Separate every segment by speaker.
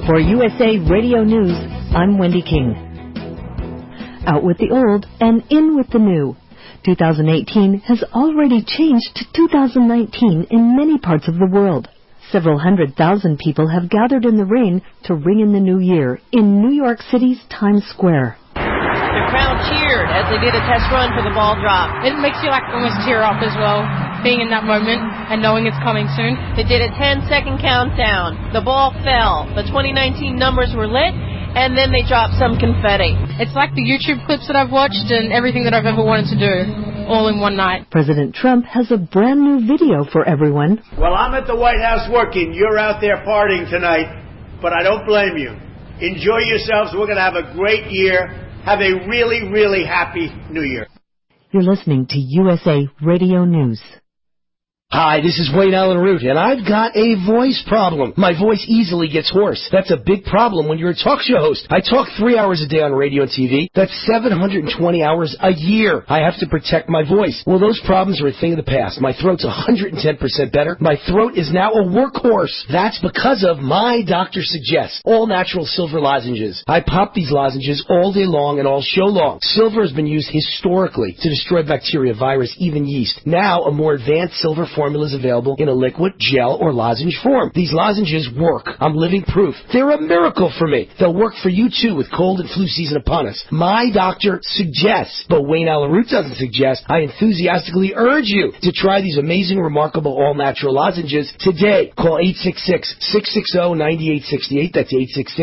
Speaker 1: For USA Radio News, I'm Wendy King. Out with the old and in with the new. 2018 has already changed to 2019 in many parts of the world. Several 100,000 people have gathered in the rain to ring in the new year in New York City's Times Square.
Speaker 2: The crowd cheered as they did a test run for the ball drop.
Speaker 3: It makes you almost tear up as well, being in that moment and knowing it's coming soon.
Speaker 2: They did a 10-second countdown. The ball fell. The 2019 numbers were lit, and then they dropped some confetti.
Speaker 3: It's like the YouTube clips that I've watched and everything that I've ever wanted to do, all in one night.
Speaker 1: President Trump has a brand new video for everyone.
Speaker 4: Well, I'm at the White House working. You're out there partying tonight, but I don't blame you. Enjoy yourselves. We're going to have a great year. Have a really, really happy New Year.
Speaker 1: You're listening to USA Radio News.
Speaker 5: Hi, this is Wayne Allen Root, and I've got a voice problem. My voice easily gets hoarse. That's a big problem when you're a talk show host. I talk 3 hours a day on radio and TV. That's 720 hours a year. I have to protect my voice. Well, those problems are a thing of the past. My throat's 110% better. My throat is now a workhorse. That's because of My Doctor Suggests, all-natural silver lozenges. I pop these lozenges all day long and all show long. Silver has been used historically to destroy bacteria, virus, even yeast. Now, a more advanced silver formula is available in a liquid, gel, or lozenge form. These lozenges work. I'm living proof. They're a miracle for me. They'll work for you, too, with cold and flu season upon us. My Doctor Suggests, but Wayne Allen Root doesn't suggest. I enthusiastically urge you to try these amazing, remarkable, all-natural lozenges today. Call 866-660-9868. That's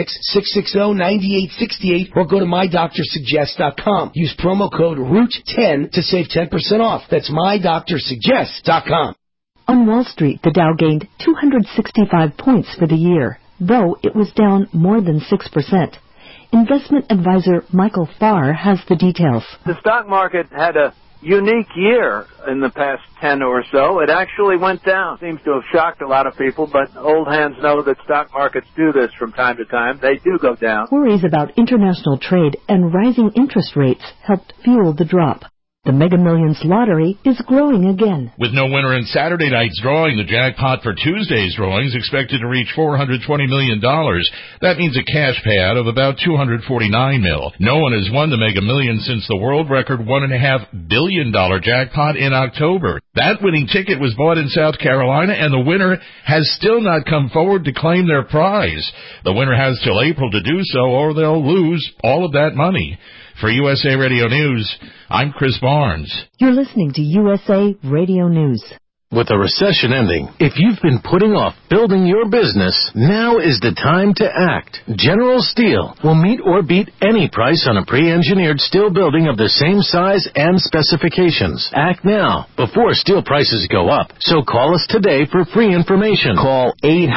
Speaker 5: 866-660-9868. Or go to MyDoctorSuggest.com. Use promo code ROOT10 to save 10% off. That's MyDoctorSuggest.com.
Speaker 1: On Wall Street, the Dow gained 265 points for the year, though it was down more than 6%. Investment advisor Michael Farr has the details.
Speaker 6: The stock market had a unique year in the past 10 or so. It actually went down. Seems to have shocked a lot of people, but old hands know that stock markets do this from time to time. They do go down.
Speaker 1: Worries about international trade and rising interest rates helped fuel the drop. The Mega Millions lottery is growing again.
Speaker 7: With no winner in Saturday night's drawing, the jackpot for Tuesday's drawing is expected to reach $420 million. That means a cash payout of about $249 million. No one has won the Mega Millions since the world record $1.5 billion jackpot in October. That winning ticket was bought in South Carolina, and the winner has still not come forward to claim their prize. The winner has till April to do so, or they'll lose all of that money. For USA Radio News, I'm Chris Barnes.
Speaker 1: You're listening to USA Radio News.
Speaker 8: With the recession ending, if you've been putting off building your business, now is the time to act. General Steel will meet or beat any price on a pre-engineered steel building of the same size and specifications. Act now, before steel prices go up. So call us today for free information.
Speaker 9: Call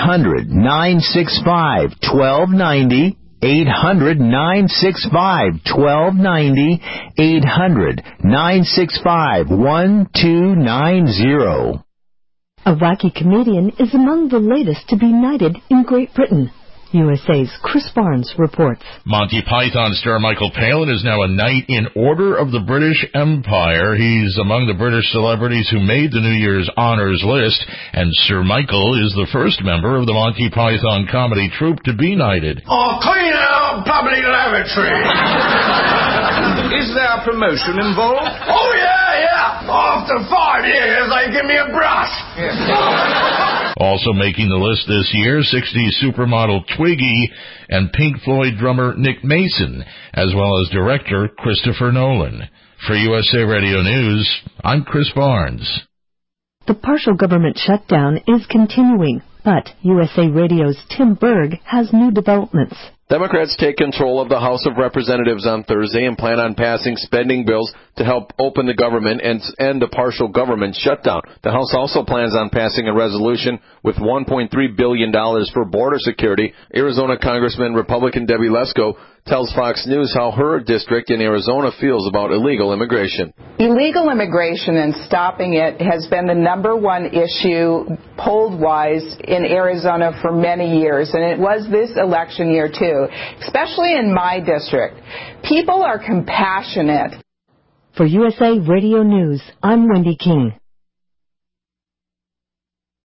Speaker 9: 800-965-1290. 800-965-1290, 800-965-1290.
Speaker 1: A wacky comedian is among the latest to be knighted in Great Britain. USA's Chris Barnes reports.
Speaker 7: Monty Python star Michael Palin is now a Knight in Order of the British Empire. He's among the British celebrities who made the New Year's honors list, and Sir Michael is the first member of the Monty Python comedy troupe to be knighted.
Speaker 10: Oh, clean out public lavatory. Is there a promotion involved? Oh, yeah. After 5 years, they give me a brush.
Speaker 7: Also making the list this year, 60s supermodel Twiggy and Pink Floyd drummer Nick Mason, as well as director Christopher Nolan. For USA Radio News, I'm Chris Barnes.
Speaker 1: The partial government shutdown is continuing, but USA Radio's Tim Berg has new developments.
Speaker 11: Democrats take control of the House of Representatives on Thursday and plan on passing spending bills to help open the government and end a partial government shutdown. The House also plans on passing a resolution with $1.3 billion for border security. Arizona Congressman Republican Debbie Lesko tells Fox News how her district in Arizona feels about illegal immigration.
Speaker 12: Illegal immigration and stopping it has been the number one issue poll-wise in Arizona for many years, and it was this election year too, especially in my district. People are compassionate.
Speaker 1: For USA Radio News, I'm Wendy King.